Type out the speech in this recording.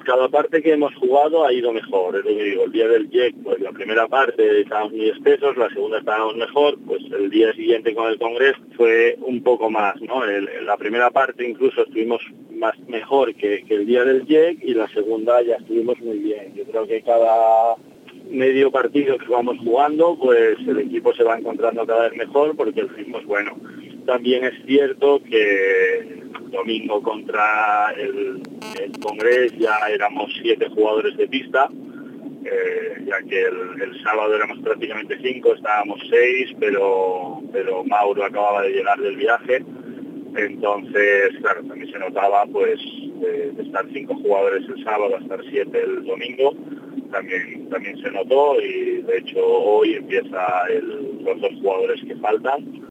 cada parte que hemos jugado ha ido mejor, es lo que digo, el día del Jack, pues la primera parte estábamos muy espesos, la segunda estábamos mejor, pues el día siguiente con el Congreso fue un poco más, ¿no? La primera parte incluso estuvimos mejor que el día del Jack y la segunda ya estuvimos muy bien. Yo creo que cada medio partido que vamos jugando, pues el equipo se va encontrando cada vez mejor porque el ritmo es bueno. También es cierto que domingo contra el Congreso ya éramos 7 jugadores de pista, ya que el sábado éramos prácticamente 5, estábamos 6, pero Mauro acababa de llegar del viaje, entonces claro, también se notaba pues de estar 5 jugadores el sábado a estar 7 el domingo, también se notó, y de hecho hoy empieza los 2 jugadores que faltan.